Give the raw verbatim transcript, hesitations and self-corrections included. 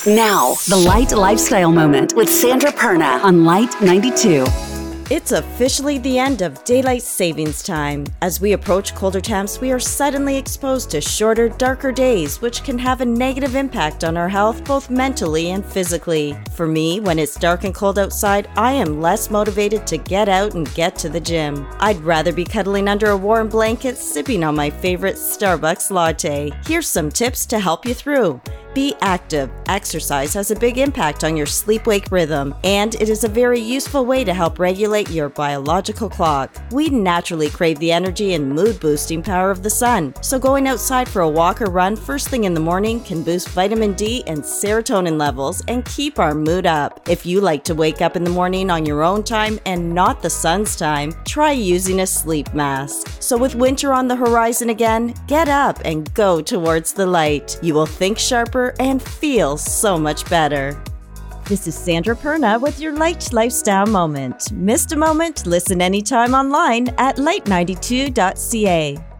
Now, the Light Lifestyle Moment with Sandra Perna on Light ninety-two. It's officially the end of daylight savings time. As we approach colder temps, we are suddenly exposed to shorter, darker days, which can have a negative impact on our health both mentally and physically. For me, when it's dark and cold outside, I am less motivated to get out and get to the gym. I'd rather be cuddling under a warm blanket, sipping on my favorite Starbucks latte. Here's some tips to help you through. Be active. Exercise has a big impact on your sleep-wake rhythm, and it is a very useful way to help regulate your biological clock. We naturally crave the energy and mood-boosting power of the sun, so going outside for a walk or run first thing in the morning can boost vitamin D and serotonin levels and keep our mood up. If you like to wake up in the morning on your own time and not the sun's time, try using a sleep mask. So with winter on the horizon again, get up and go towards the light. You will think sharper and feel so much better. This is Sandra Perna with your Light Lifestyle Moment. Missed a moment? Listen anytime online at light ninety-two dot c a.